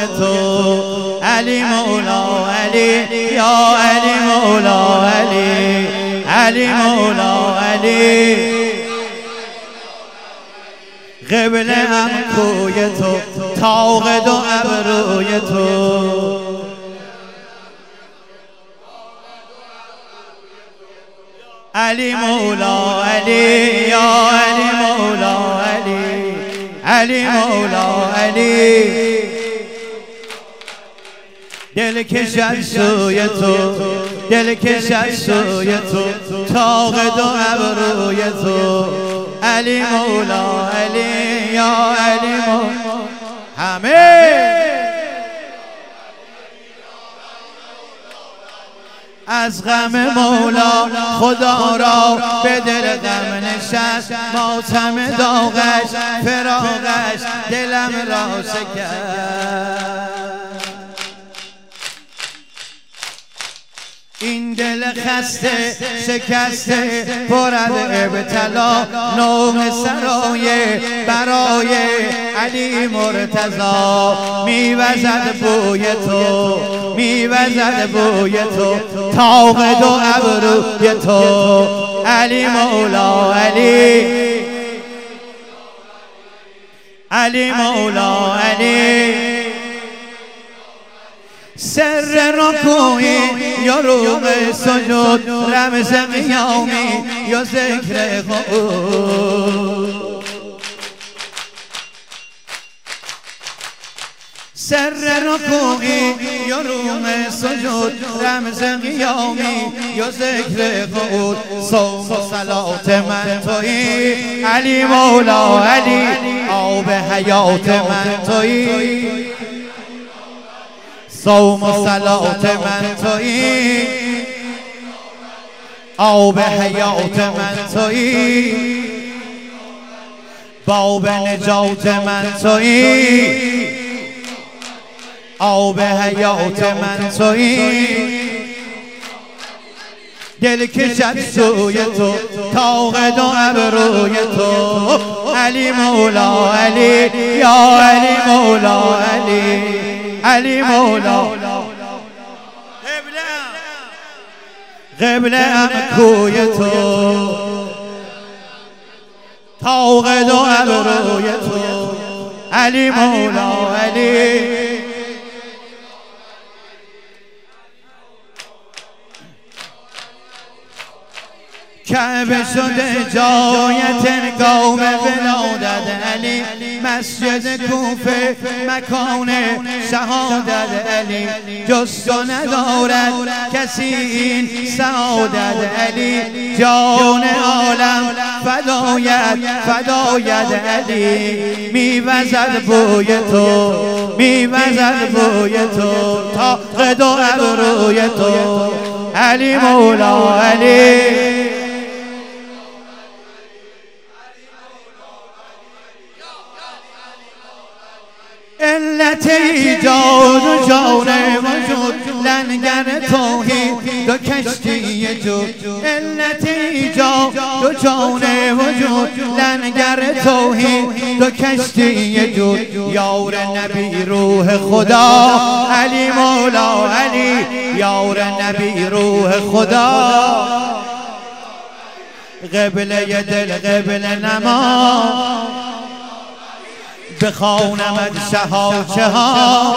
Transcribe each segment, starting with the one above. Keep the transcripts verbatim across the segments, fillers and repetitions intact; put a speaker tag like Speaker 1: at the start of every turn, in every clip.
Speaker 1: تو علی مولا علی یا علی مولا علی علی مولا علی قبله هم کوی تو طاق دو ابروی تو علی مولا علی یا علی مولا علی علی مولا علی دل کشد سوی تو دل کشد سوی تو طاق دو ابروی تو علی مولا علی یا علی مولا همه از غم مولا خدا را به دل غم نشست ماتم داغش فراغش دلم را شکست این دل خسته شکسته پر از ابتلا نوح سرایه برای علی مرتضی میوزد بوی تو میوزد بوی تو طاق دو ابروی تو علی مولا علی علی مولا علی سر رکوعی یا روح سجود رمز قیامی یا ذکر قعود سر رکوعی یا روح سجود رمز قیامی یا ذکر قعود صوم و صلات من تویی علی مولا علی آب حیات من تویی صوم و صلات من تویی آب حیات من تویی باب نجات من تویی آب حیات من تویی دل کشد سوی تو طاق دو ابروی تو علی مولا علی یا علی مولا علی علی مولا قبله هم کوی تو طاق دو ابروی تو علی مولا علی کعبه شده جایت انگام ولادت علی مسجد کوفه مکان شهادت علی جز تو ندارد کسی این سعادت علی جان عالم فدایت فدایت علی میوزد بوی تو میوزد بوی تو طاق دو ابروی تو علی مولا علی علت ایجاد و جان وجود لنگر توحید و کشتی جود علت ایجاد و جان وجود لنگر توحید و کشتی جود یار نبی روح خدا علی مولا علی یار نبی روح خدا قبله دل قبله نما بخوانمت شهاچه ها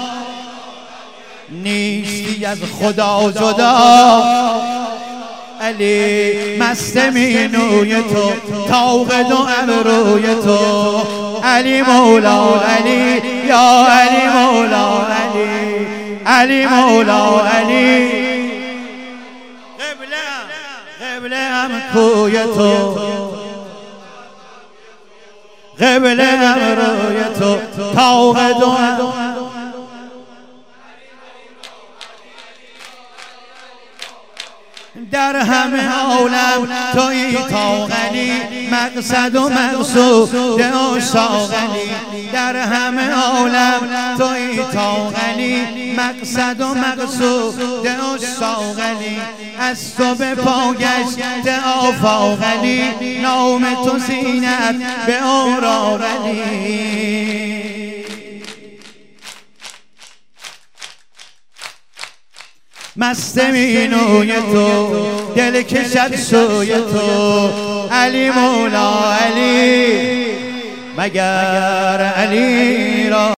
Speaker 1: نیستی از خدا جدا علی مست مینوی تو طاق دو ابروی تو علی مولا علی یا علی مولا علی علی مولا علی قبله قبله هم کوی تو قبله ابروی تو طاق دو در همه عالم تویی طاق علی مقصد و مقصود عشاق علی در همه عالم تویی طاق علی مقصد و مقصود عشاق علی از تو به پا گشت آفاق علی نام تو زینت به اوراق علی مست مینوی تو دل کشد سوی تو علی مولا علی مگر علی را